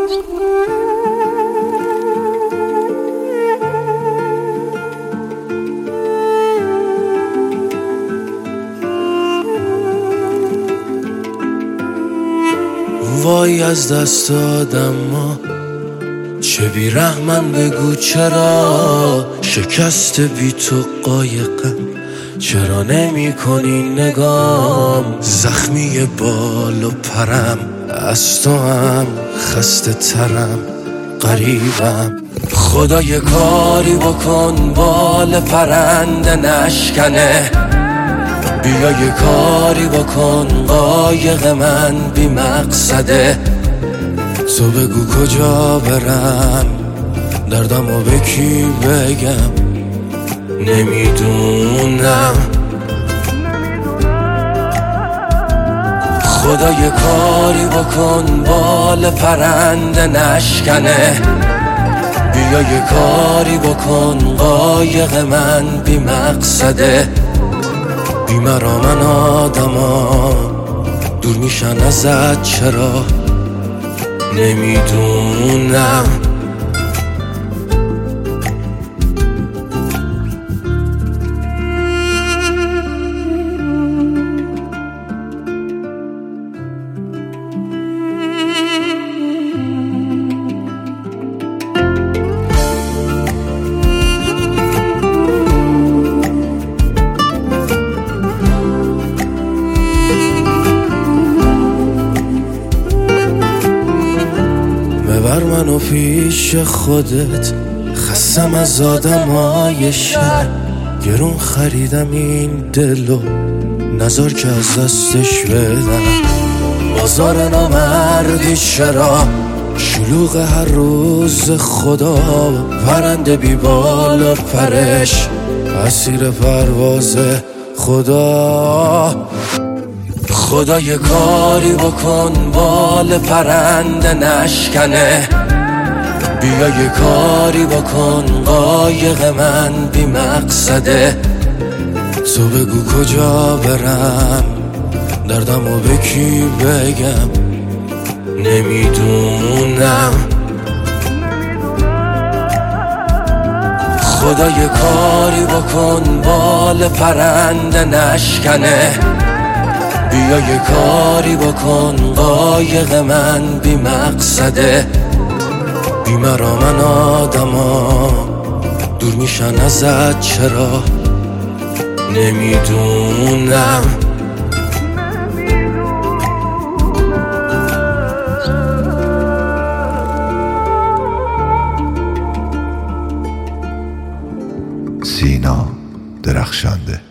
وای از دست دادم ما چه بیرحمن بگو چرا شکست بی تو قایقم چرا نمی کنی نگام زخمی بال و پرم از تو هم خسته ترم قریبم خدا یه کاری بکن بال پرنده نشکنه بیا یه کاری بکن قایق من بی مقصده تو بگو کجا برم دردمو به کی بگم نمیدونم خدا یه کاری بکن بال پرنده نشکنه بیا یه کاری بکن قایق من بی مقصده بی مرا من آدما دور میشن ازت چرا نمیدونم ببر منو پیش خودت خستم از آدمای شهر گرون خریدم این دلو نذار که از دستش بدم بازار نامردی چرا شلوغ هر روز خدا پرنده بی بال و پرش اسیر پرواز خدا خدا یه کاری بکن بال پرنده نشکنه بیا یه کاری بکن قایق من بی مقصده تو بگو کجا برم دردمو به کی بگم نمیدونم خدا یه کاری بکن بال پرنده نشکنه بیا یه کاری بکن قایق من بی مقصده بی مرا من آدما دور میشن ازت چرا نمیدونم سینا درخشنده.